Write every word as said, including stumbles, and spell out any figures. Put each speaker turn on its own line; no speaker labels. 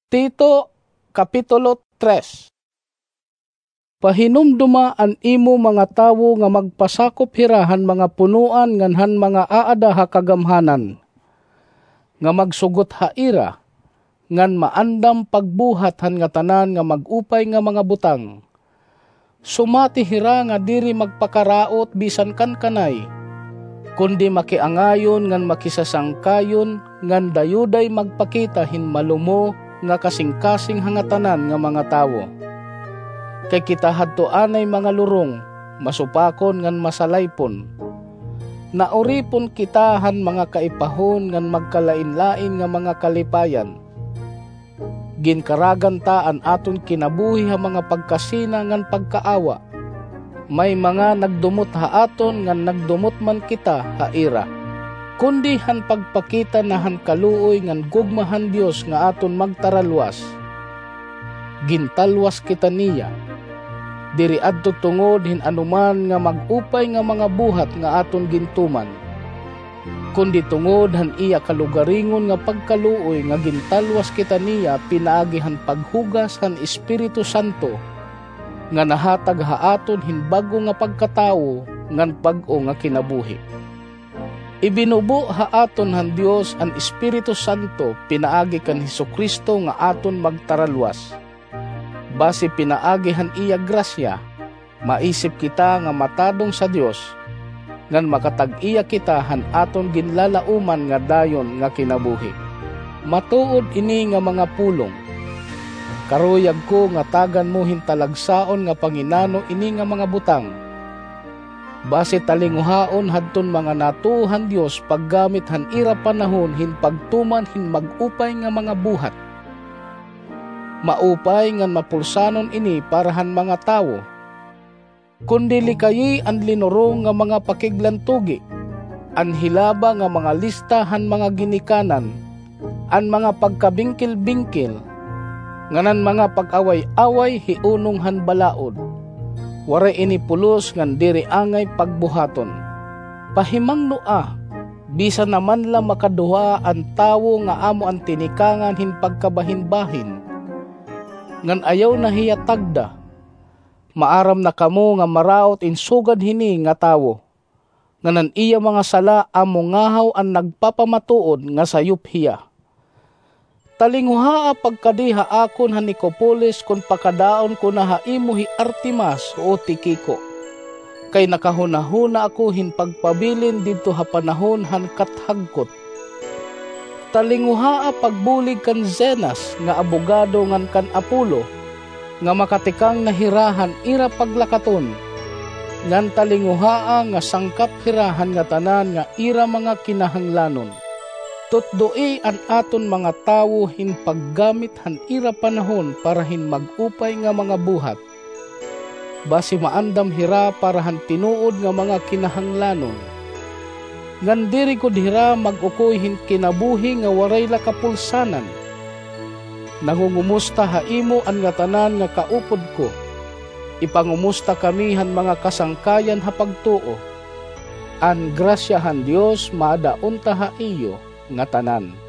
Tito, Kapitulo tres. Pahinumduma an imo mga tawo nga magpasakop hirahan mga punuan nganhan mga aada ha kagamhanan, nga magsugot haira, ngan maandam pagbuhat han nga tanan nga magupay nga mga butang. Sumati hira nga diri magpakaraot bisan kan kanay, kundi makiangayon ngan makisasangkayon, ngan dayuday magpakita hin malumo nga kasing-kasing hangatanan nga mga tawo. Kay kita hadto anay mga lurong, masupakon ngan masalaypon. Nauripon kitahan mga kaipahon ngan magkalain-lain nga mga kalipayan. Ginkaragan ta an aton kinabuhi ha mga pagkasina ngan pagkaawa. May mga nagdumot ha aton ngan nagdumot man kita ha ira. Kundi han pagpakita na han kaluoy ngan gugmahan Dios nga aton magtaralwas. Gintalwas kita niya. Diri adto tungod hin anuman nga magupay nga mga buhat nga aton gintuman. Kundi tungod han iya kalugaringon nga pagkaluoy nga gintalwas kita niya pinaagi han paghugas han Espiritu Santo nga nahatag ha aton hin bago nga pagkatawo ngan bag-o nga kinabuhi. Ibinubo ha aton han Dios an Espiritu Santo pinaagi kan Hesukristo nga aton magtaralwas. Base pinaagihan iya grasya, maisip kita nga matadong sa Dios, ngan makatag-iya kita han aton ginlalauman nga dayon nga kinabuhi. Matuod ini nga mga pulong. Karuyag ko nga tagan mo hintalagsaon nga panginano ini nga mga butang. Base talinguhaon hadton mga natuhan Dios paggamit han ira panahon hin pagtuman hin magupay nga mga buhat. Maupay ngan mapulsanon ini parahan mga tawo. Kundi likayi an linurong nga mga pakiglantugi, an hilaba nga mga listahan mga ginikanan, an mga pagkabingkil-bingkil, nganan mga pag-away-away hiunong han balaod. Waray ini pulos ngan diri angay pagbuhaton. Pahimang noa, bisa naman la makaduha ang tawo nga amo ang tinikangan hin pagkabahin-bahin. Ngan ayaw na hiya tagda, maaram na kamo nga maraot insugad hini nga tawo. Nganan iya mga sala amo ngahaw ang nagpapamatuod nga sayup hiya. Talinguhaa pagkadiha akon han Nicopolis kung pakadaon ko na haimo hi Artemas o Tikiko. Kay nakahunahuna ako hin pagpabilin dito ha panahon han kathagkot. Talinguhaa pagbulig kan Zenas nga abogado ngan kan Apulo, nga makatikang nahirahan ira paglakaton. Ngan talinguhaa nga sangkap hirahan nga tanan nga ira mga kinahanglanon. Tutdoi an aton mga tawo hin paggamit han ira panahon para hin magupay nga mga buhat. Basi maandam hira para han tinuod nga mga kinahanglanon. Ngan diri ko dira mag-ukoy hin kinabuhi nga waray la kapulsanan. Nangungumusta haimo an nga tanan nga kaupod ko. Ipangumusta kami han mga kasangkayan ha pagtuo. An grasyahan Dios maadaon ta ha iyo nga tanan.